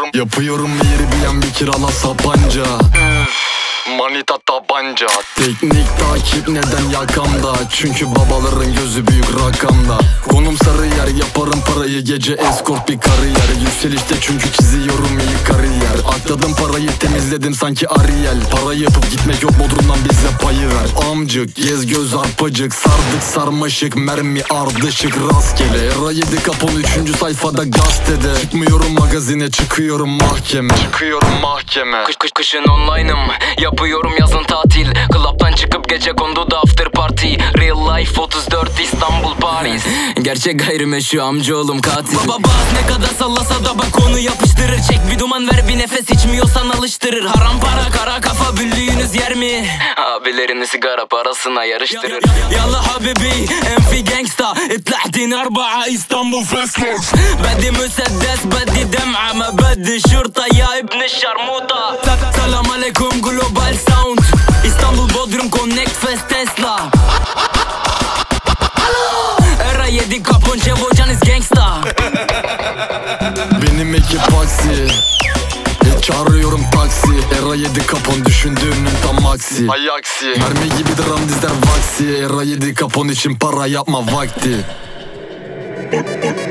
Yapıyorum yeri bir kirala Sapanca. Manita tabanca. Teknik takip neden yakamda? Çünkü babaların gözü büyük rakamda. Konum Sarıyer, yaparım parayı gece eskort bir kariyer. Yükselişte çünkü çiziyorum iyi kariyer. Akladım parayı temizledim sanki Ariel. Para yapıp gitmek yok Bodrum'dan bize payı ver. Amcık, gez göz arpacık, sardık sarmaşık, mermi ardışık rastgele. Era 7 kapon 3. sayfada gazetede. Çıkmıyorum magazine, çıkıyorum mahkeme. Kışın online'ım, yapıyorum yazın tatil. Club'dan çıkıp gece kondu da after party. Real life 34 İstanbul Paris. Gerçek gayrimeşru amcaoğlum katil. Baba ne kadar sallasa da bak onu yapıştırır. Çek bir duman ver bir nefes, içmiyorsan alıştırır. Haram para kara kafa büllüğünüz yer mi? Abilerini sigara parasına yarıştırır. Yallah habibi enfi gangsta. اطلعتين 4 İstanbul Feslox. بدي مسدس بدي دمعة ما بدي شرطة يا ابن الشرموطة. Selam aleyküm global sound. İstanbul Bodrum Connect Fest Tesla. Era 7 kapon Cevocanis gangsta. Benim ekip aksi, çağırıyorum taksi. Era 7 kapon düşündüğünün tam aksi. Ay aksi. Mermi gibidir ramdizler vaksi. Era 7 kapon için para yapma vakti.